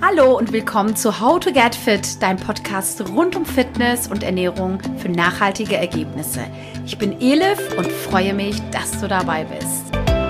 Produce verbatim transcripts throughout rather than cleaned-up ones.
Hallo und willkommen zu How to Get Fit, dein Podcast rund um Fitness und Ernährung für nachhaltige Ergebnisse. Ich bin Elif und freue mich, dass du dabei bist.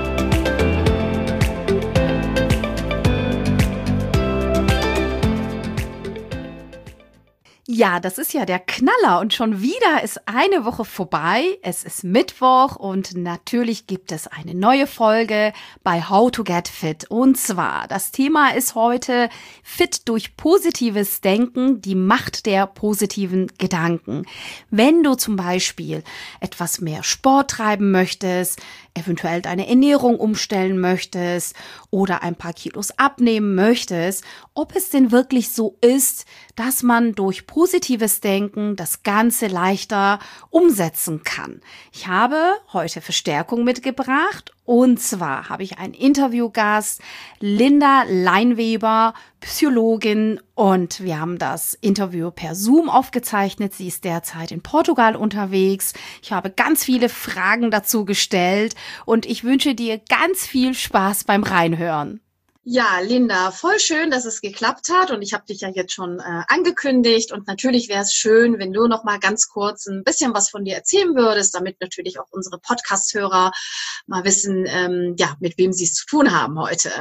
Ja, das ist ja der Knaller und schon wieder ist eine Woche vorbei. Es ist Mittwoch und natürlich gibt es eine neue Folge bei How to Get Fit. Und zwar, das Thema ist heute Fit durch positives Denken, die Macht der positiven Gedanken. Wenn du zum Beispiel etwas mehr Sport treiben möchtest, eventuell deine Ernährung umstellen möchtest oder ein paar Kilos abnehmen möchtest, ob es denn wirklich so ist, dass man durch positives Denken das Ganze leichter umsetzen kann. Ich habe heute Verstärkung mitgebracht und zwar habe ich einen Interviewgast, Linda Leinweber, Psychologin, und wir haben das Interview per Zoom aufgezeichnet. Sie ist derzeit in Portugal unterwegs. Ich habe ganz viele Fragen dazu gestellt und ich wünsche dir ganz viel Spaß beim Reinhören. Ja, Linda, voll schön, dass es geklappt hat und ich habe dich ja jetzt schon äh, angekündigt und natürlich wäre es schön, wenn du noch mal ganz kurz ein bisschen was von dir erzählen würdest, damit natürlich auch unsere Podcast-Hörer mal wissen, ähm, ja, mit wem sie es zu tun haben heute.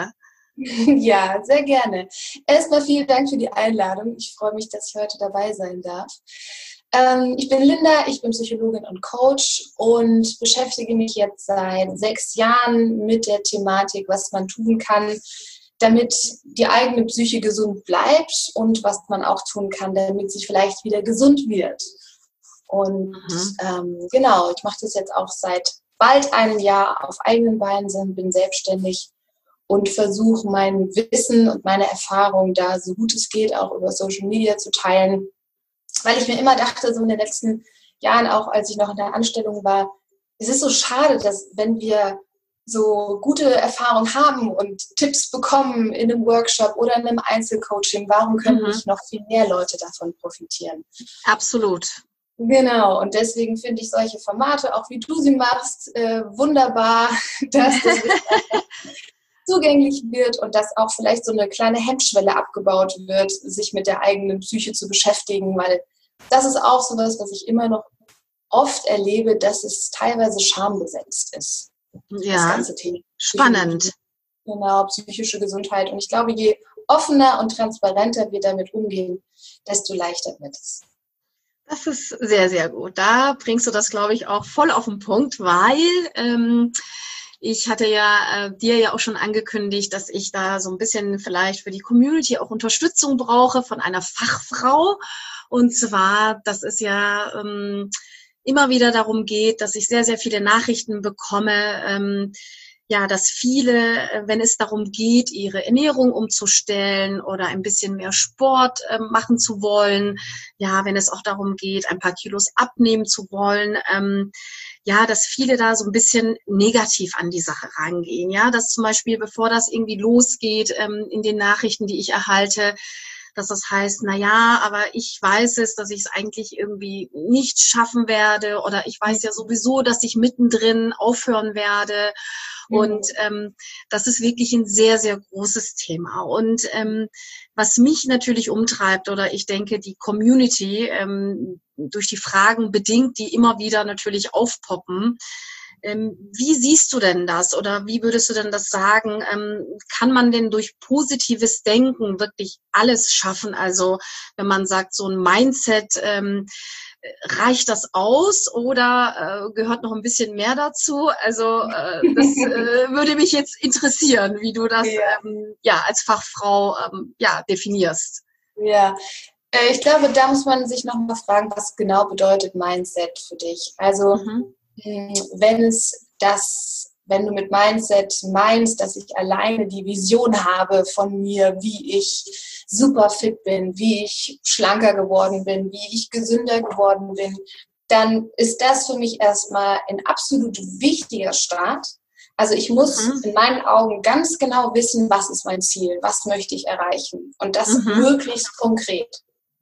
Ja, sehr gerne. Erstmal vielen Dank für die Einladung. Ich freue mich, dass ich heute dabei sein darf. Ähm, ich bin Linda, ich bin Psychologin und Coach und beschäftige mich jetzt seit sechs Jahren mit der Thematik, was man tun kann, damit die eigene Psyche gesund bleibt und was man auch tun kann, damit sie vielleicht wieder gesund wird. Und mhm. ähm, genau, ich mache das jetzt auch seit bald einem Jahr auf eigenen Beinen, bin selbstständig und versuche mein Wissen und meine Erfahrung da, so gut es geht, auch über Social Media zu teilen, weil ich mir immer dachte, so in den letzten Jahren, auch als ich noch in der Anstellung war, es ist so schade, dass wenn wir so gute Erfahrungen haben und Tipps bekommen in einem Workshop oder in einem Einzelcoaching, warum können mhm. nicht noch viel mehr Leute davon profitieren? Absolut. Genau, und deswegen finde ich solche Formate, auch wie du sie machst, äh, wunderbar, dass das zugänglich wird und dass auch vielleicht so eine kleine Hemmschwelle abgebaut wird, sich mit der eigenen Psyche zu beschäftigen, weil das ist auch so was, was ich immer noch oft erlebe, dass es teilweise schambesetzt ist. Ja, das ganze Thema. Spannend. Genau, psychische Gesundheit. Und ich glaube, je offener und transparenter wir damit umgehen, desto leichter wird es. Das ist sehr, sehr gut. Da bringst du das, glaube ich, auch voll auf den Punkt, weil ähm, ich hatte ja äh, dir ja auch schon angekündigt, dass ich da so ein bisschen vielleicht für die Community auch Unterstützung brauche von einer Fachfrau. Und zwar, dass es ja ähm, immer wieder darum geht, dass ich sehr, sehr viele Nachrichten bekomme, ähm, ja, dass viele, wenn es darum geht, ihre Ernährung umzustellen oder ein bisschen mehr Sport äh, machen zu wollen, ja, wenn es auch darum geht, ein paar Kilos abnehmen zu wollen, ähm, ja, dass viele da so ein bisschen negativ an die Sache rangehen, ja, dass zum Beispiel, bevor das irgendwie losgeht, ähm, in den Nachrichten, die ich erhalte, dass das heißt, na ja, aber ich weiß es, dass ich es eigentlich irgendwie nicht schaffen werde oder ich weiß ja sowieso, dass ich mittendrin aufhören werde. Und ähm, das ist wirklich ein sehr, sehr großes Thema. Und ähm, was mich natürlich umtreibt, oder ich denke, die Community ähm, durch die Fragen bedingt, die immer wieder natürlich aufpoppen, ähm, wie siehst du denn das oder wie würdest du denn das sagen? Ähm, kann man denn durch positives Denken wirklich alles schaffen? Also wenn man sagt, so ein Mindset, ähm, reicht das aus oder äh, gehört noch ein bisschen mehr dazu? Also äh, das äh, würde mich jetzt interessieren, wie du das ja, ähm, ja als Fachfrau ähm, ja definierst. Ja, äh, ich glaube, da muss man sich noch mal fragen, was genau bedeutet Mindset für dich? Also mhm. wenn es das, wenn du mit Mindset meinst, dass ich alleine die Vision habe von mir, wie ich super fit bin, wie ich schlanker geworden bin, wie ich gesünder geworden bin, dann ist das für mich erstmal ein absolut wichtiger Start. Also ich muss mhm. in meinen Augen ganz genau wissen, was ist mein Ziel, was möchte ich erreichen und das mhm. möglichst konkret.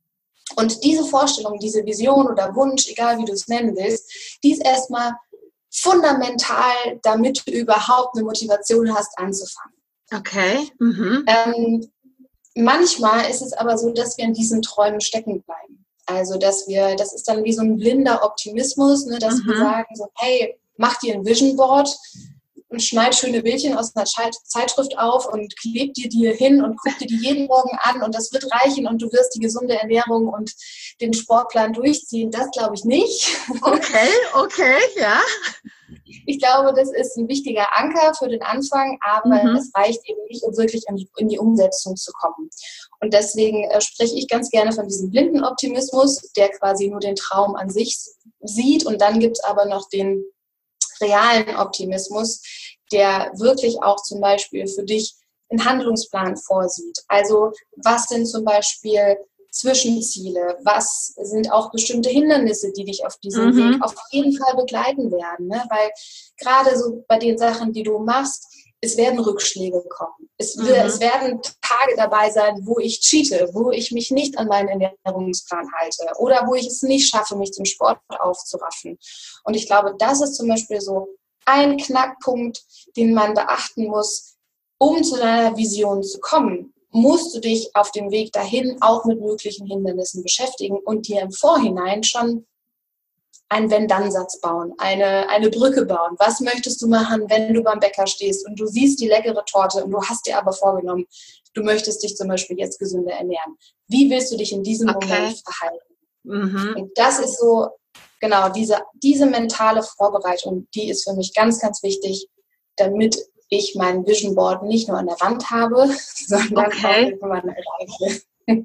Und diese Vorstellung, diese Vision oder Wunsch, egal wie du es nennen willst, die ist erstmal fundamental, damit du überhaupt eine Motivation hast, anzufangen. Okay. Mhm. Ähm, manchmal ist es aber so, dass wir in diesen Träumen stecken bleiben. Also, dass wir, das ist dann wie so ein blinder Optimismus, ne, dass mhm. wir sagen so, hey, mach dir ein Vision Board und schneid schöne Bildchen aus einer Zeitschrift auf und kleb dir die hin und guck dir die jeden Morgen an und das wird reichen und du wirst die gesunde Ernährung und den Sportplan durchziehen. Das glaube ich nicht. Okay, okay, ja. Ich glaube, das ist ein wichtiger Anker für den Anfang, aber mhm. es reicht eben nicht, um wirklich in die, in die Umsetzung zu kommen. Und deswegen äh, spreche ich ganz gerne von diesem blinden Optimismus, der quasi nur den Traum an sich sieht. Und dann gibt es aber noch den realen Optimismus, der wirklich auch zum Beispiel für dich einen Handlungsplan vorsieht. Also was sind zum Beispiel Zwischenziele, was sind auch bestimmte Hindernisse, die dich auf diesem mhm. Weg auf jeden Fall begleiten werden. Ne? Weil gerade so bei den Sachen, die du machst, es werden Rückschläge kommen. Es, mhm. es werden Tage dabei sein, wo ich cheate, wo ich mich nicht an meinen Ernährungsplan halte oder wo ich es nicht schaffe, mich zum Sport aufzuraffen. Und ich glaube, das ist zum Beispiel so ein Knackpunkt, den man beachten muss, um zu deiner Vision zu kommen. Musst du dich auf dem Weg dahin auch mit möglichen Hindernissen beschäftigen und dir im Vorhinein schon einen Wenn-Dann-Satz bauen, eine, eine Brücke bauen. Was möchtest du machen, wenn du beim Bäcker stehst und du siehst die leckere Torte und du hast dir aber vorgenommen, du möchtest dich zum Beispiel jetzt gesünder ernähren. Wie willst du dich in diesem okay. Moment verhalten? Mhm. Und das ist so, genau, diese, diese mentale Vorbereitung, die ist für mich ganz, ganz wichtig, damit ich mein Vision Board nicht nur an der Wand habe, sondern okay. auch irgendwann erreiche.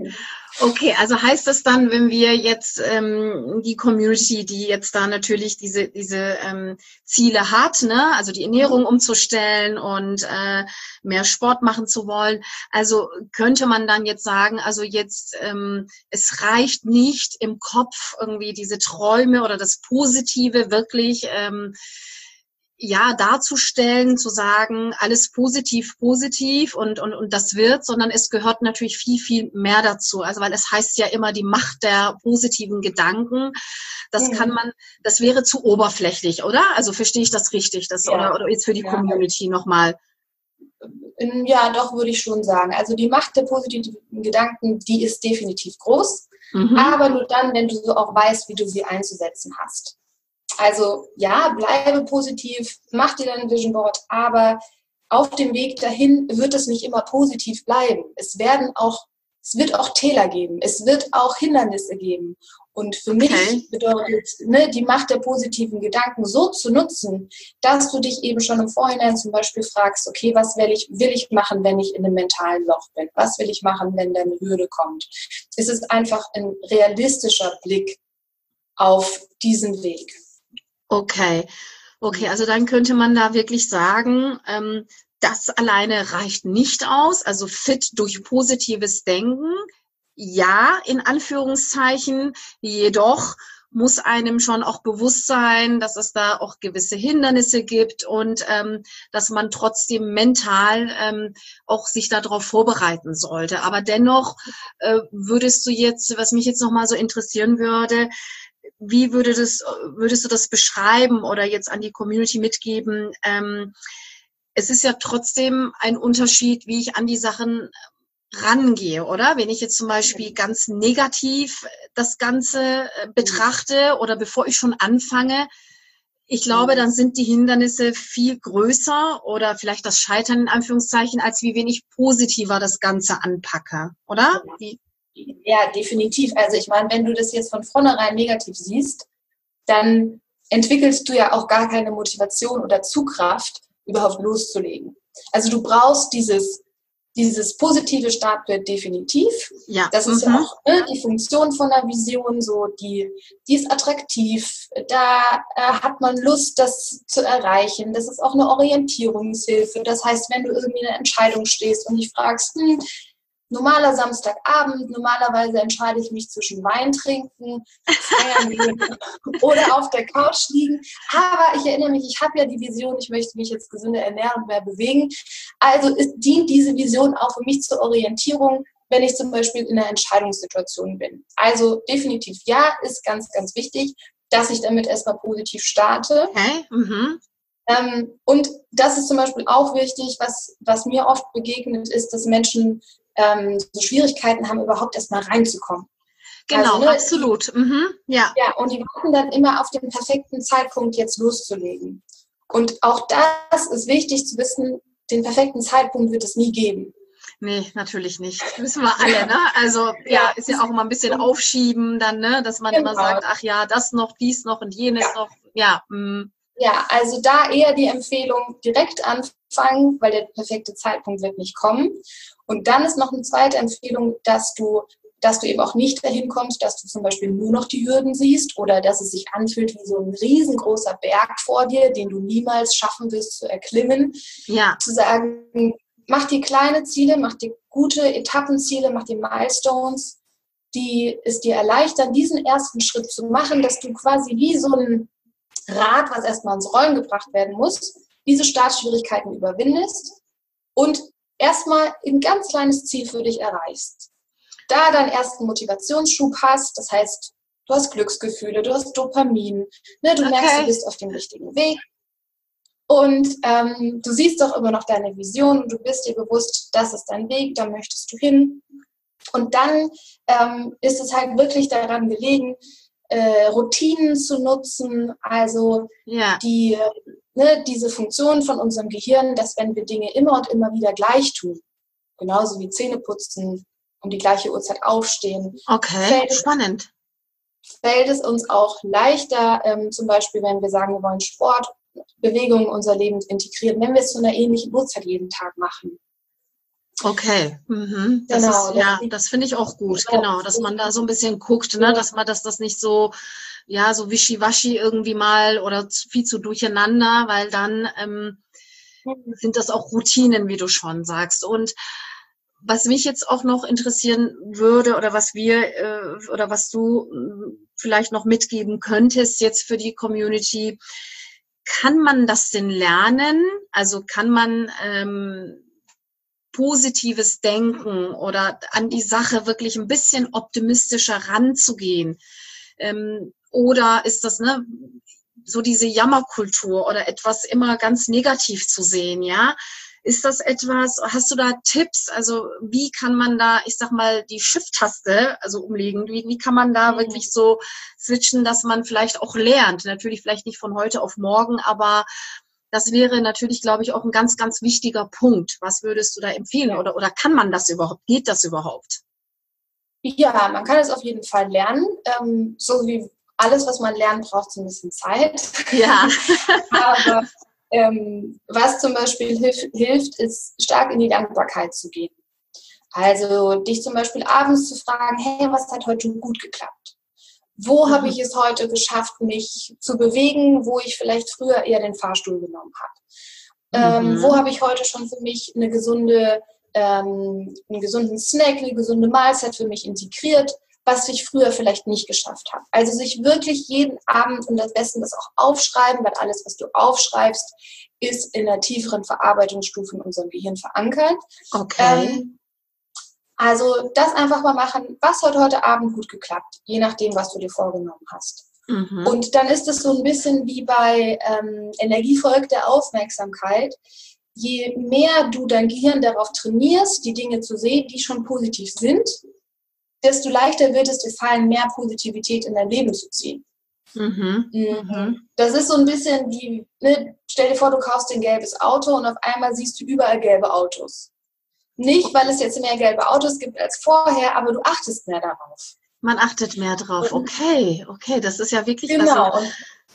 Okay, also heißt das dann, wenn wir jetzt ähm, die Community, die jetzt da natürlich diese diese ähm, Ziele hat, ne, also die Ernährung umzustellen und äh, mehr Sport machen zu wollen, also könnte man dann jetzt sagen, also jetzt ähm, es reicht nicht im Kopf irgendwie diese Träume oder das Positive wirklich ähm, ja, darzustellen, zu sagen, alles positiv, positiv und, und, und das wird, sondern es gehört natürlich viel, viel mehr dazu. Also, weil es heißt ja immer die Macht der positiven Gedanken. Das mhm. kann man, das wäre zu oberflächlich, oder? Also, verstehe ich das richtig? Das, ja. oder, oder jetzt für die ja. Community nochmal? Ja, doch, würde ich schon sagen. Also, die Macht der positiven Gedanken, die ist definitiv groß. Mhm. Aber nur dann, wenn du so auch weißt, wie du sie einzusetzen hast. Also ja, bleibe positiv, mach dir dein Vision Board, aber auf dem Weg dahin wird es nicht immer positiv bleiben. Es werden auch, es wird auch Täler geben, es wird auch Hindernisse geben. Und für okay. mich bedeutet, ne, die Macht der positiven Gedanken so zu nutzen, dass du dich eben schon im Vorhinein zum Beispiel fragst, okay, was will ich, will ich machen, wenn ich in einem mentalen Loch bin? Was will ich machen, wenn da eine Hürde kommt? Es ist einfach ein realistischer Blick auf diesen Weg. Okay, okay, also dann könnte man da wirklich sagen, ähm, das alleine reicht nicht aus, also fit durch positives Denken, ja, in Anführungszeichen, jedoch muss einem schon auch bewusst sein, dass es da auch gewisse Hindernisse gibt und ähm, dass man trotzdem mental ähm, auch sich darauf vorbereiten sollte. Aber dennoch äh, würdest du jetzt, was mich jetzt nochmal so interessieren würde, wie würde das, würdest du das beschreiben oder jetzt an die Community mitgeben? Ähm, es ist ja trotzdem ein Unterschied, wie ich an die Sachen rangehe, oder? Wenn ich jetzt zum Beispiel ganz negativ das Ganze betrachte oder bevor ich schon anfange, ich glaube, dann sind die Hindernisse viel größer oder vielleicht das Scheitern in Anführungszeichen, als wie wenig positiver das Ganze anpacke, oder? Wie? Ja, definitiv. Also ich meine, wenn du das jetzt von vornherein negativ siehst, dann entwickelst du ja auch gar keine Motivation oder Zugkraft, überhaupt loszulegen. Also du brauchst dieses, dieses positive Startbild definitiv. Ja. Das ist mhm. ja auch ne, die Funktion von der Vision, so die, die ist attraktiv, da äh, hat man Lust, das zu erreichen. Das ist auch eine Orientierungshilfe. Das heißt, wenn du irgendwie in einer Entscheidung stehst und dich fragst, hm, normaler Samstagabend, normalerweise entscheide ich mich zwischen Wein trinken, feiern gehen oder auf der Couch liegen. Aber ich erinnere mich, ich habe ja die Vision, ich möchte mich jetzt gesünder ernähren und mehr bewegen. Also ist, dient diese Vision auch für mich zur Orientierung, wenn ich zum Beispiel in einer Entscheidungssituation bin. Also definitiv ja, ist ganz, ganz wichtig, dass ich damit erstmal positiv starte. Okay. Mhm. Ähm, und das ist zum Beispiel auch wichtig, was, was mir oft begegnet ist, dass Menschen ähm, so Schwierigkeiten haben, überhaupt erstmal reinzukommen. Genau, also, ne, absolut. Mhm. Ja. Ja, und die warten dann immer auf den perfekten Zeitpunkt, jetzt loszulegen. Und auch das ist wichtig zu wissen, den perfekten Zeitpunkt wird es nie geben. Nee, natürlich nicht. Das wissen wir alle, ne? Also, ja, ja, ist ja auch immer ein bisschen aufschieben dann, ne? Dass man genau. immer sagt, ach ja, das noch, dies noch und jenes ja. noch. Ja, mh. Ja, also da eher die Empfehlung, direkt anfangen, weil der perfekte Zeitpunkt wird nicht kommen. Und dann ist noch eine zweite Empfehlung, dass du, dass du eben auch nicht dahin kommst, dass du zum Beispiel nur noch die Hürden siehst oder dass es sich anfühlt wie so ein riesengroßer Berg vor dir, den du niemals schaffen wirst zu erklimmen. Ja. Zu sagen, mach dir kleine Ziele, mach dir gute Etappenziele, mach dir Milestones, die es dir erleichtern, diesen ersten Schritt zu machen, dass du quasi wie so ein Rad, was erstmal ins Rollen gebracht werden muss, diese Startschwierigkeiten überwindest und erstmal ein ganz kleines Ziel für dich erreichst. Da deinen ersten Motivationsschub hast, das heißt, du hast Glücksgefühle, du hast Dopamin, ne, du okay. merkst, du bist auf dem richtigen Weg. Und ähm, du siehst doch immer noch deine Vision und du bist dir bewusst, das ist dein Weg, da möchtest du hin. Und dann ähm, ist es halt wirklich daran gelegen, äh, Routinen zu nutzen, also ja. die, ne, diese Funktion von unserem Gehirn, dass wenn wir Dinge immer und immer wieder gleich tun, genauso wie Zähne putzen, um die gleiche Uhrzeit aufstehen. Okay, fällt, spannend. Fällt es uns auch leichter, ähm, zum Beispiel, wenn wir sagen, wir wollen Sport, Bewegung in unser Leben integrieren, wenn wir es zu einer ähnlichen Uhrzeit jeden Tag machen. Okay, mhm. das genau, ist, ja, das finde ich auch gut, genau, dass man da so ein bisschen guckt, ne, dass man, dass das nicht so, ja, so wischiwaschi irgendwie mal oder viel zu durcheinander, weil dann ähm, sind das auch Routinen, wie du schon sagst. Und was mich jetzt auch noch interessieren würde oder was wir äh, oder was du äh, vielleicht noch mitgeben könntest jetzt für die Community, kann man das denn lernen? Also kann man ähm, positives Denken oder an die Sache wirklich ein bisschen optimistischer ranzugehen? Ähm, oder ist das, ne, so diese Jammerkultur oder etwas immer ganz negativ zu sehen, ja? Ist das etwas, hast du da Tipps? Also wie kann man da, ich sag mal, die Shift-Taste, also umlegen, wie, wie kann man da mhm. wirklich so switchen, dass man vielleicht auch lernt? Natürlich vielleicht nicht von heute auf morgen, aber das wäre natürlich, glaube ich, auch ein ganz, ganz wichtiger Punkt. Was würdest du da empfehlen? Oder, oder kann man das überhaupt? Geht das überhaupt? Ja, man kann es auf jeden Fall lernen. Ähm, so wie alles, was man lernt, braucht so ein bisschen Zeit. Ja. Aber ähm, was zum Beispiel hilf, hilft, ist stark in die Dankbarkeit zu gehen. Also dich zum Beispiel abends zu fragen, hey, was hat heute gut geklappt? Wo mhm. habe ich es heute geschafft, mich zu bewegen, wo ich vielleicht früher eher den Fahrstuhl genommen habe? Mhm. Ähm, wo habe ich heute schon für mich eine gesunde, ähm, einen gesunden Snack, eine gesunde Mahlzeit für mich integriert, was ich früher vielleicht nicht geschafft habe. Also sich wirklich jeden Abend und am besten das auch aufschreiben, weil alles, was du aufschreibst, ist in einer tieferen Verarbeitungsstufe in unserem Gehirn verankert. Okay. Ähm, Also das einfach mal machen, was hat heute Abend gut geklappt, je nachdem, was du dir vorgenommen hast. Mhm. Und dann ist es so ein bisschen wie bei ähm, Energie folgt der Aufmerksamkeit. Je mehr du dein Gehirn darauf trainierst, die Dinge zu sehen, die schon positiv sind, desto leichter wird es dir fallen, mehr Positivität in dein Leben zu ziehen. Mhm. Mhm. Das ist so ein bisschen wie, ne, stell dir vor, du kaufst dir ein gelbes Auto und auf einmal siehst du überall gelbe Autos. Nicht, weil es jetzt mehr gelbe Autos gibt als vorher, aber du achtest mehr darauf. Man achtet mehr drauf. Okay, okay, das ist ja wirklich... Genau. Also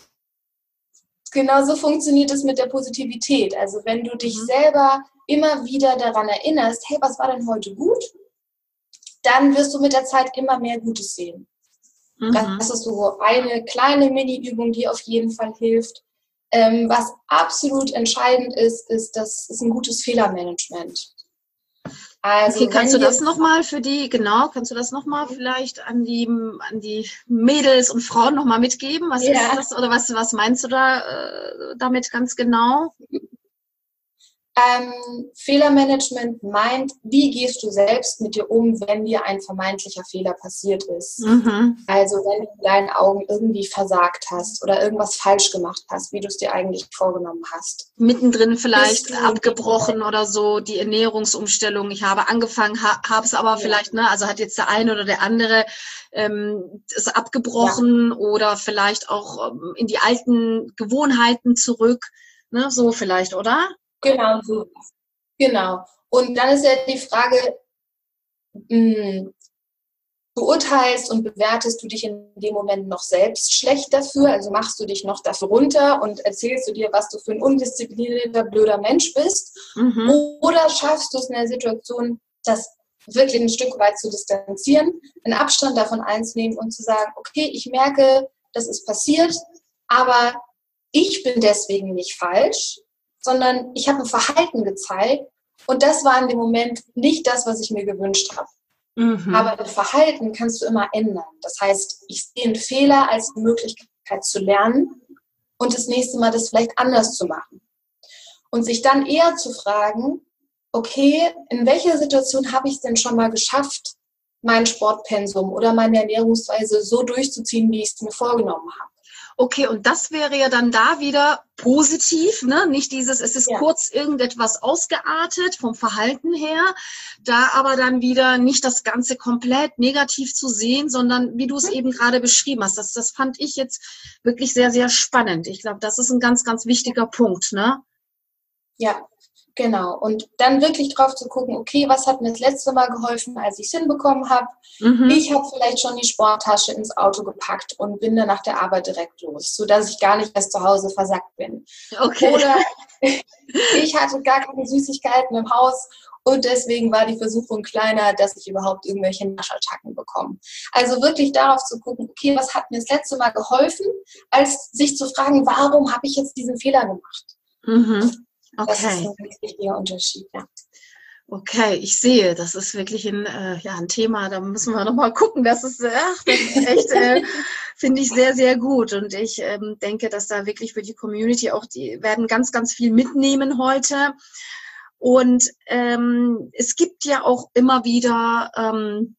genau so funktioniert es mit der Positivität. Also wenn du dich mhm. selber immer wieder daran erinnerst, hey, was war denn heute gut? Dann wirst du mit der Zeit immer mehr Gutes sehen. Mhm. Das ist so eine kleine Mini-Übung, die auf jeden Fall hilft. Ähm, was absolut entscheidend ist, ist, das ist ein gutes Fehlermanagement. Also, okay, kannst du das nochmal für die, genau, kannst du das nochmal vielleicht an die, an die Mädels und Frauen nochmal mitgeben? Was ja. ist das oder was, was meinst du da äh, damit ganz genau? Ähm, Fehlermanagement meint, wie gehst du selbst mit dir um, wenn dir ein vermeintlicher Fehler passiert ist? Mhm. Also wenn du in deinen Augen irgendwie versagt hast oder irgendwas falsch gemacht hast, wie du es dir eigentlich vorgenommen hast. Mittendrin vielleicht Bist du abgebrochen oder so, die Ernährungsumstellung. Ich habe angefangen, ha, habe es aber ja. vielleicht, ne, also hat jetzt der eine oder der andere ähm, ist abgebrochen ja. oder vielleicht auch ähm, in die alten Gewohnheiten zurück, ne, so vielleicht, oder? Genau, so. Genau. Und dann ist ja die Frage, mh, beurteilst und bewertest du dich in dem Moment noch selbst schlecht dafür? Also machst du dich noch dafür runter und erzählst du dir, was du für ein undisziplinierter, blöder Mensch bist? Mhm. Oder schaffst du es in der Situation, das wirklich ein Stück weit zu distanzieren, einen Abstand davon einzunehmen und zu sagen, okay, ich merke, das ist passiert, aber ich bin deswegen nicht falsch, sondern ich habe ein Verhalten gezeigt und das war in dem Moment nicht das, was ich mir gewünscht habe. Mhm. Aber ein Verhalten kannst du immer ändern. Das heißt, ich sehe einen Fehler als eine Möglichkeit zu lernen und das nächste Mal das vielleicht anders zu machen. Und sich dann eher zu fragen, okay, in welcher Situation habe ich es denn schon mal geschafft, mein Sportpensum oder meine Ernährungsweise so durchzuziehen, wie ich es mir vorgenommen habe. Okay, und das wäre ja dann da wieder positiv, ne? Nicht dieses, es ist ja. kurz irgendetwas ausgeartet vom Verhalten her, da aber dann wieder nicht das Ganze komplett negativ zu sehen, sondern wie du es mhm. eben gerade beschrieben hast, das, das fand ich jetzt wirklich sehr, sehr spannend. Ich glaube, das ist ein ganz, ganz wichtiger Punkt, ne? Ja, genau. Und dann wirklich drauf zu gucken, okay, was hat mir das letzte Mal geholfen, als ich es hinbekommen habe? Mhm. Ich habe vielleicht schon die Sporttasche ins Auto gepackt und bin dann nach der Arbeit direkt los, sodass ich gar nicht erst zu Hause versackt bin. Okay. Oder ich hatte gar keine Süßigkeiten im Haus und deswegen war die Versuchung kleiner, dass ich überhaupt irgendwelche Naschattacken bekomme. Also wirklich darauf zu gucken, okay, was hat mir das letzte Mal geholfen, als sich zu fragen, warum habe ich jetzt diesen Fehler gemacht? Mhm. Okay. Das ist ein wichtiger Unterschied, ja. Okay, ich sehe, das ist wirklich ein, äh, ja, ein Thema, da müssen wir nochmal gucken. Das ist, ach, das ist echt, äh, finde ich sehr, sehr gut. Und ich ähm, denke, dass da wirklich für die Community auch, die werden ganz, ganz viel mitnehmen heute. Und ähm, es gibt ja auch immer wieder, ähm,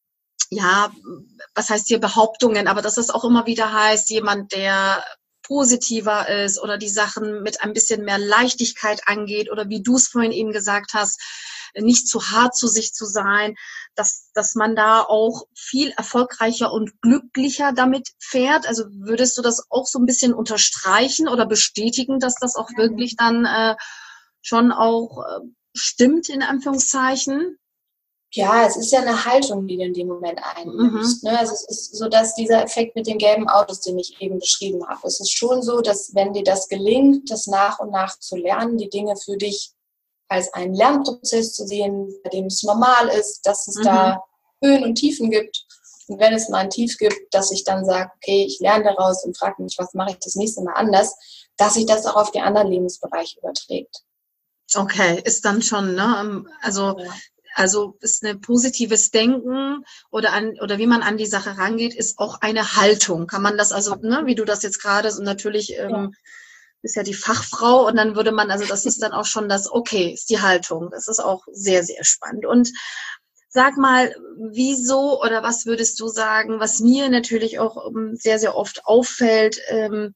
ja, was heißt hier Behauptungen, aber dass es auch immer wieder heißt, jemand, der positiver ist oder die Sachen mit ein bisschen mehr Leichtigkeit angeht oder wie du es vorhin eben gesagt hast, nicht zu hart zu sich zu sein, dass, dass man da auch viel erfolgreicher und glücklicher damit fährt. Also würdest du das auch so ein bisschen unterstreichen oder bestätigen, dass das auch wirklich dann äh, schon auch äh, stimmt, in Anführungszeichen? Ja, es ist ja eine Haltung, die du in dem Moment einnimmst. Mhm. Ne? Also es ist so, dass dieser Effekt mit den gelben Autos, den ich eben beschrieben habe, es ist schon so, dass wenn dir das gelingt, das nach und nach zu lernen, die Dinge für dich als einen Lernprozess zu sehen, bei dem es normal ist, dass es mhm. da Höhen und Tiefen gibt. Und wenn es mal ein Tief gibt, dass ich dann sage, okay, ich lerne daraus und frage mich, was mache ich das nächste Mal anders, dass sich das auch auf die anderen Lebensbereiche überträgt. Okay, ist dann schon, ne? Also ja. Also ist ein positives Denken oder an oder wie man an die Sache rangeht, ist auch eine Haltung. Kann man das also, ne, wie du das jetzt gerade so natürlich ähm, ja. ist ja die Fachfrau und dann würde man, also das ist dann auch schon das, okay, ist die Haltung. Das ist auch sehr, sehr spannend. Und sag mal, wieso oder was würdest du sagen, was mir natürlich auch um, sehr, sehr oft auffällt, ähm,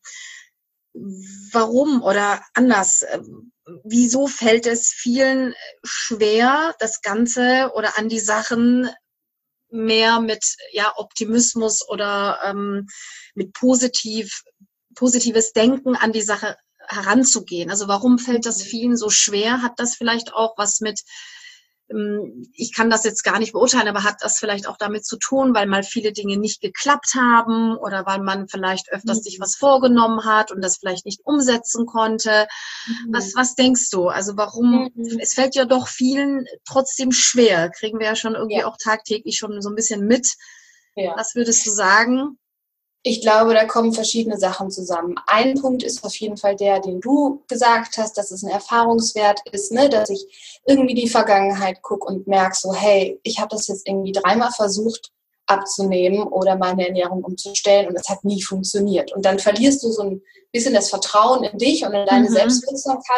warum oder anders, ähm, wieso fällt es vielen schwer, das Ganze oder an die Sachen mehr mit ja, Optimismus oder ähm, mit positiv, positives Denken an die Sache heranzugehen? Also warum fällt das vielen so schwer? Hat das vielleicht auch was mit, ähm, ich kann das jetzt gar nicht beurteilen, aber hat das vielleicht auch damit zu tun, weil mal viele Dinge nicht geklappt haben oder weil man vielleicht öfters mhm. sich was vorgenommen hat und das vielleicht nicht umsetzen konnte? Mhm. Was, was denkst du? Also warum, mhm. es fällt ja doch vielen trotzdem schwer, kriegen wir ja schon irgendwie ja. auch tagtäglich schon so ein bisschen mit. Ja. Was würdest du sagen? Ich glaube, da kommen verschiedene Sachen zusammen. Ein Punkt ist auf jeden Fall der, den du gesagt hast, dass es ein Erfahrungswert ist, ne? Dass ich irgendwie die Vergangenheit gucke und merke so, hey, ich habe das jetzt irgendwie dreimal versucht abzunehmen oder meine Ernährung umzustellen und es hat nie funktioniert. Und dann verlierst du so ein bisschen das Vertrauen in dich und in deine mhm. Selbstwirksamkeit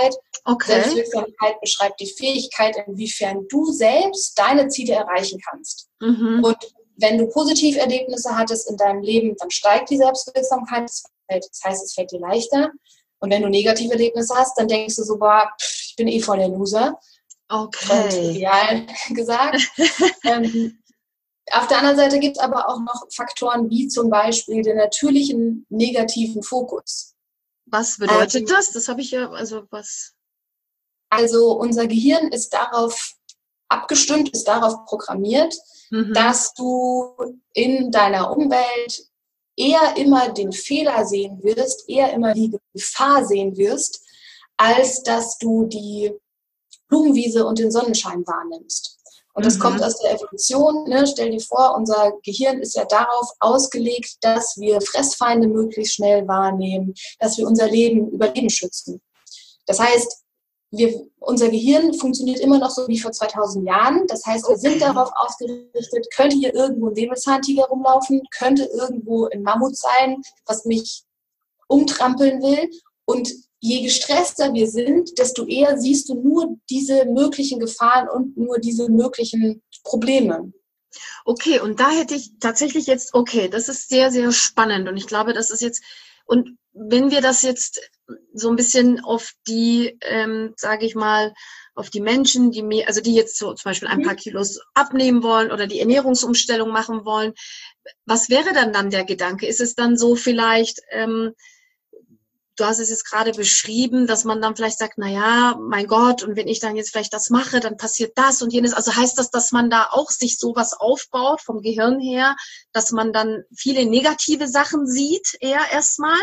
Okay. Selbstwirksamkeit beschreibt die Fähigkeit, inwiefern du selbst deine Ziele erreichen kannst. Mhm. Und wenn du Positiverlebnisse hattest in deinem Leben, dann steigt die Selbstwirksamkeit. Das heißt, es fällt dir leichter. Und wenn du negative Erlebnisse hast, dann denkst du so, boah, ich bin eh voll der Loser. Okay. Trivial gesagt. ähm, auf der anderen Seite gibt es aber auch noch Faktoren wie zum Beispiel den natürlichen negativen Fokus. Was bedeutet ähm, das? Das habe ich ja, also was? Also unser Gehirn ist darauf abgestimmt, ist darauf programmiert, mhm. dass du in deiner Umwelt eher immer den Fehler sehen wirst, eher immer die Gefahr sehen wirst, als dass du die Blumenwiese und den Sonnenschein wahrnimmst. Und das mhm. kommt aus der Evolution. Ne? Stell dir vor, unser Gehirn ist ja darauf ausgelegt, dass wir Fressfeinde möglichst schnell wahrnehmen, dass wir unser Leben, Überleben schützen. Das heißt, wir, unser Gehirn funktioniert immer noch so wie vor zweitausend Jahren. Das heißt, wir okay. sind darauf ausgerichtet, könnte hier irgendwo ein Säbelzahntiger rumlaufen, könnte irgendwo ein Mammut sein, was mich umtrampeln will. Und je gestresster wir sind, desto eher siehst du nur diese möglichen Gefahren und nur diese möglichen Probleme. Okay, und da hätte ich tatsächlich jetzt, okay, das ist sehr, sehr spannend. Und ich glaube, das ist jetzt, und wenn wir das jetzt so ein bisschen auf die, ähm, sage ich mal, auf die Menschen, die mir, also die jetzt so zum Beispiel ein paar Kilos abnehmen wollen oder die Ernährungsumstellung machen wollen, was wäre dann dann der Gedanke? Ist es dann so vielleicht, ähm, du hast es jetzt gerade beschrieben, dass man dann vielleicht sagt, na ja, mein Gott, und wenn ich dann jetzt vielleicht das mache, dann passiert das und jenes. Also heißt das, dass man da auch sich sowas aufbaut vom Gehirn her, dass man dann viele negative Sachen sieht, eher erstmal?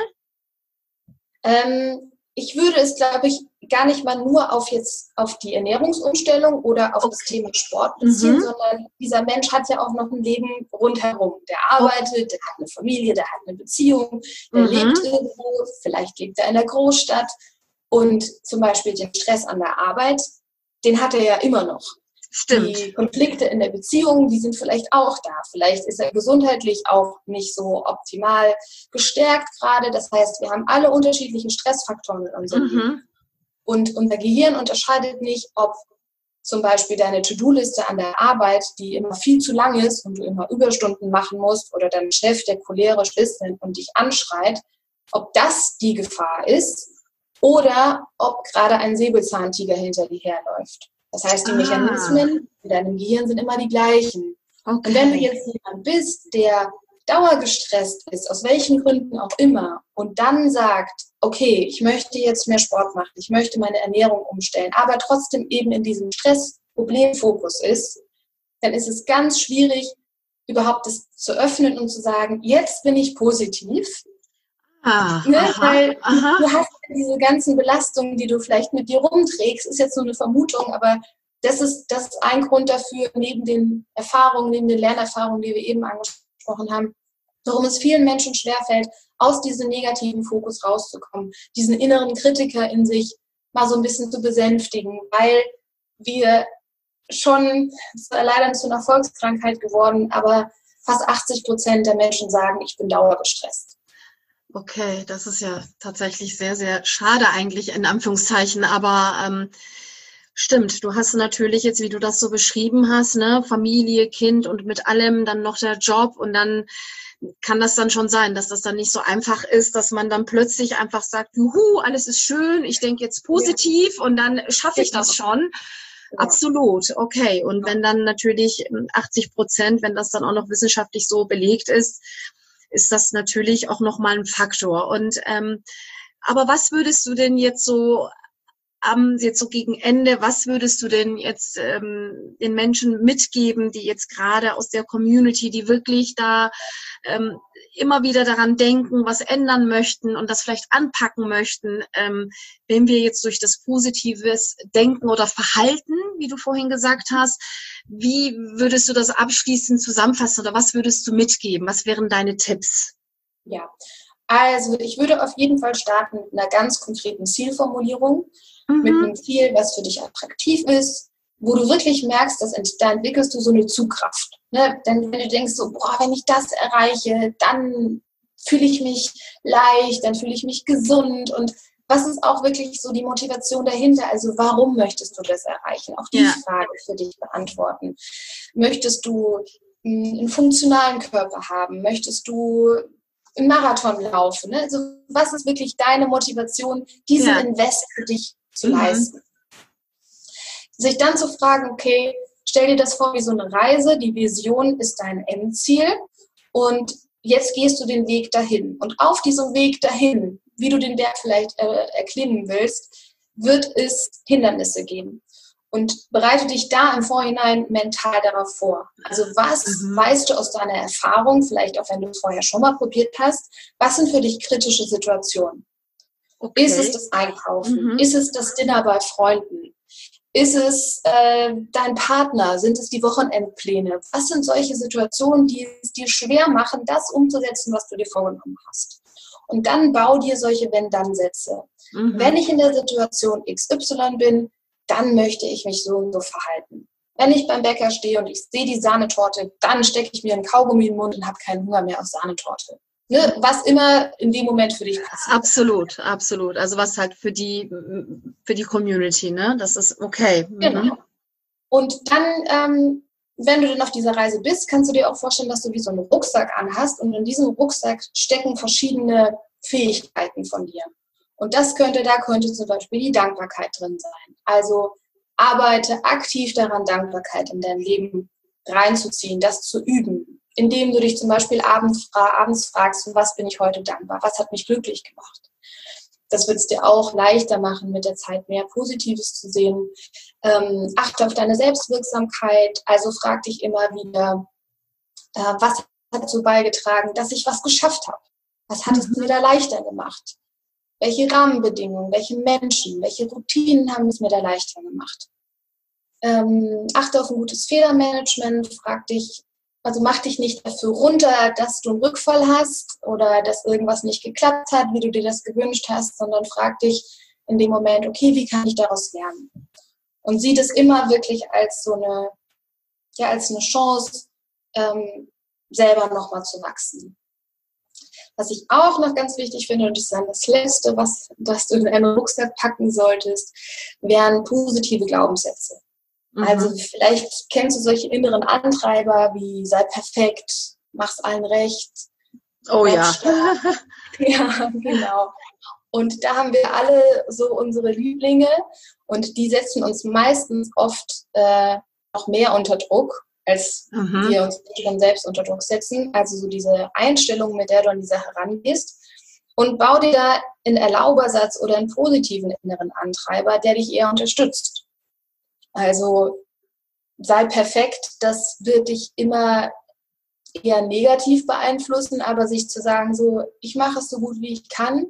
Ähm, ich würde es, glaube ich, gar nicht mal nur auf jetzt auf die Ernährungsumstellung oder auf okay. das Thema Sport beziehen, mhm. sondern dieser Mensch hat ja auch noch ein Leben rundherum. Der arbeitet, der hat eine Familie, der hat eine Beziehung, der mhm. lebt irgendwo, vielleicht lebt er in der Großstadt und zum Beispiel den Stress an der Arbeit, den hat er ja immer noch. Stimmt. Die Konflikte in der Beziehung, die sind vielleicht auch da. Vielleicht ist er gesundheitlich auch nicht so optimal gestärkt gerade. Das heißt, wir haben alle unterschiedlichen Stressfaktoren in unserem mhm. Leben. Und unser Gehirn unterscheidet nicht, ob zum Beispiel deine To-Do-Liste an der Arbeit, die immer viel zu lang ist und du immer Überstunden machen musst, oder dein Chef, der cholerisch ist und dich anschreit, ob das die Gefahr ist oder ob gerade ein Säbelzahntiger hinter dir herläuft. Das heißt, die Mechanismen ah. in deinem Gehirn sind immer die gleichen. Okay. Und wenn du jetzt jemand bist, der dauergestresst ist, aus welchen Gründen auch immer, und dann sagt, okay, ich möchte jetzt mehr Sport machen, ich möchte meine Ernährung umstellen, aber trotzdem eben in diesem Stress-Problemfokus ist, dann ist es ganz schwierig, überhaupt das zu öffnen und zu sagen, jetzt bin ich positiv. Ah, ne? aha, Weil aha. du hast diese ganzen Belastungen, die du vielleicht mit dir rumträgst, ist jetzt nur eine Vermutung, aber das ist, das ist ein Grund dafür, neben den Erfahrungen, neben den Lernerfahrungen, die wir eben angesprochen haben, warum es vielen Menschen schwerfällt, aus diesem negativen Fokus rauszukommen, diesen inneren Kritiker in sich mal so ein bisschen zu besänftigen, weil wir schon, es ist leider zu einer Volkskrankheit geworden, aber fast achtzig Prozent der Menschen sagen, ich bin dauergestresst. Okay, das ist ja tatsächlich sehr, sehr schade eigentlich in Anführungszeichen, aber ähm, stimmt, du hast natürlich jetzt, wie du das so beschrieben hast, ne, Familie, Kind und mit allem dann noch der Job, und dann kann das dann schon sein, dass das dann nicht so einfach ist, dass man dann plötzlich einfach sagt, juhu, alles ist schön, ich denke jetzt positiv ja. und dann schaffe ich das schon. Ja. Absolut, okay. Und wenn dann natürlich achtzig Prozent, wenn das dann auch noch wissenschaftlich so belegt ist, ist das natürlich auch nochmal ein Faktor. Und ähm, aber was würdest du denn jetzt so am jetzt so gegen Ende, was würdest du denn jetzt ähm, den Menschen mitgeben, die jetzt gerade aus der Community, die wirklich da ähm, immer wieder daran denken, was ändern möchten und das vielleicht anpacken möchten, ähm, wenn wir jetzt durch das positives Denken oder Verhalten, wie du vorhin gesagt hast, wie würdest du das abschließend zusammenfassen oder was würdest du mitgeben? Was wären deine Tipps? Ja, also ich würde auf jeden Fall starten mit einer ganz konkreten Zielformulierung, mhm. mit einem Ziel, was für dich attraktiv ist, wo du wirklich merkst, dass da entwickelst du so eine Zugkraft. Ne? Denn wenn du denkst, so, boah, wenn ich das erreiche, dann fühle ich mich leicht, dann fühle ich mich gesund und was ist auch wirklich so die Motivation dahinter? Also warum möchtest du das erreichen? Auch die ja. Frage für dich beantworten. Möchtest du einen funktionalen Körper haben? Möchtest du einen Marathon laufen? Ne? Also was ist wirklich deine Motivation, diesen ja. Invest für dich zu mhm. leisten? Sich dann zu fragen, okay, stell dir das vor wie so eine Reise, die Vision ist dein Endziel und jetzt gehst du den Weg dahin. Und auf diesem Weg dahin, wie du den Berg vielleicht äh, erklimmen willst, wird es Hindernisse geben. Und bereite dich da im Vorhinein mental darauf vor. Also was mhm. weißt du aus deiner Erfahrung, vielleicht auch wenn du es vorher schon mal probiert hast, was sind für dich kritische Situationen? Okay. Ist es das Einkaufen? Mhm. Ist es das Dinner bei Freunden? Ist es äh, dein Partner? Sind es die Wochenendpläne? Was sind solche Situationen, die es dir schwer machen, das umzusetzen, was du dir vorgenommen hast? Und dann bau dir solche Wenn-Dann-Sätze. Mhm. Wenn ich in der Situation X Y bin, dann möchte ich mich so und so verhalten. Wenn ich beim Bäcker stehe und ich sehe die Sahnetorte, dann stecke ich mir einen Kaugummi in den Mund und habe keinen Hunger mehr auf Sahnetorte. Ne? Was immer in dem Moment für dich passiert. Absolut, absolut. Also was halt für die, für die Community, ne? Das ist okay. Mhm. Genau. Und dann, ähm, wenn du dann auf dieser Reise bist, kannst du dir auch vorstellen, dass du wie so einen Rucksack anhast und in diesem Rucksack stecken verschiedene Fähigkeiten von dir. Und das könnte, da könnte zum Beispiel die Dankbarkeit drin sein. Also arbeite aktiv daran, Dankbarkeit in dein Leben reinzuziehen, das zu üben, indem du dich zum Beispiel abends, abends fragst, für was bin ich heute dankbar, was hat mich glücklich gemacht. Das wird es dir auch leichter machen, mit der Zeit mehr Positives zu sehen. Ähm, achte auf deine Selbstwirksamkeit, also frag dich immer wieder, äh, was hat dazu beigetragen, dass ich was geschafft habe? Was hat es mir da leichter gemacht? Welche Rahmenbedingungen, welche Menschen, welche Routinen haben es mir da leichter gemacht? Ähm, achte auf ein gutes Fehlermanagement, frag dich, also mach dich nicht dafür runter, dass du einen Rückfall hast oder dass irgendwas nicht geklappt hat, wie du dir das gewünscht hast, sondern frag dich in dem Moment, okay, wie kann ich daraus lernen? Und sieh das immer wirklich als so eine, ja, als eine Chance, ähm, selber nochmal zu wachsen. Was ich auch noch ganz wichtig finde, und das ist dann das Letzte, was, was du in einen Rucksack packen solltest, wären positive Glaubenssätze. Mhm. Also vielleicht kennst du solche inneren Antreiber wie sei perfekt, mach's allen recht. Oh ja. Ja, genau. Und da haben wir alle so unsere Lieblinge und die setzen uns meistens oft äh, noch mehr unter Druck, als mhm. wir uns dann selbst unter Druck setzen. Also so diese Einstellung, mit der du an die Sache rangehst. Und bau dir da einen Erlaubersatz oder einen positiven inneren Antreiber, der dich eher unterstützt. Also sei perfekt, das wird dich immer eher negativ beeinflussen, aber sich zu sagen, so, ich mache es so gut, wie ich kann,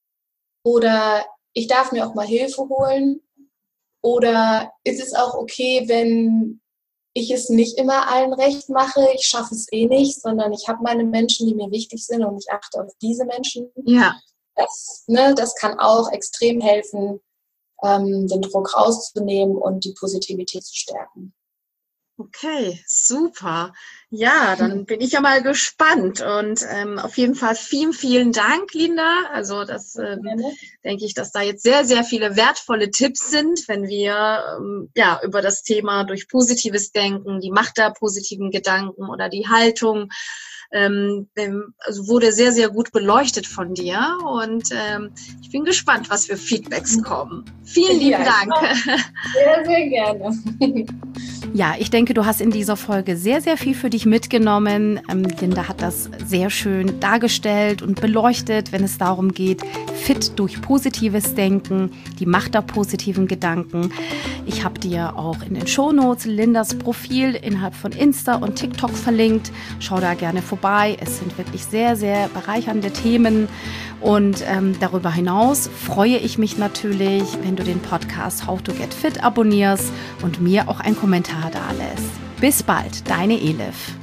oder ich darf mir auch mal Hilfe holen, oder ist es auch okay, wenn ich es nicht immer allen recht mache, ich schaffe es eh nicht, sondern ich habe meine Menschen, die mir wichtig sind und ich achte auf diese Menschen. Ja. Das, ne, das kann auch extrem helfen, ähm, den Druck rauszunehmen und die Positivität zu stärken. Okay, super. Ja, dann bin ich ja mal gespannt und ähm, auf jeden Fall vielen, vielen Dank, Linda. Also das ähm, denke ich, dass da jetzt sehr, sehr viele wertvolle Tipps sind, wenn wir ähm, ja über das Thema durch positives Denken, die Macht der positiven Gedanken oder die Haltung, ähm, also wurde sehr, sehr gut beleuchtet von dir und ähm, ich bin gespannt, was für Feedbacks kommen. Vielen lieben ja, Dank. Sehr, sehr gerne. Ja, ich denke, du hast in dieser Folge sehr, sehr viel für dich mitgenommen. Ähm, Linda hat das sehr schön dargestellt und beleuchtet, wenn es darum geht, fit durch positives Denken, die Macht der positiven Gedanken. Ich habe dir auch in den Shownotes Lindas Profil innerhalb von Insta und TikTok verlinkt. Schau da gerne vorbei. Es sind wirklich sehr, sehr bereichernde Themen. Und ähm, darüber hinaus freue ich mich natürlich, wenn du den Podcast How to Get Fit abonnierst und mir auch einen Kommentar da lässt. Bis bald, deine Elif.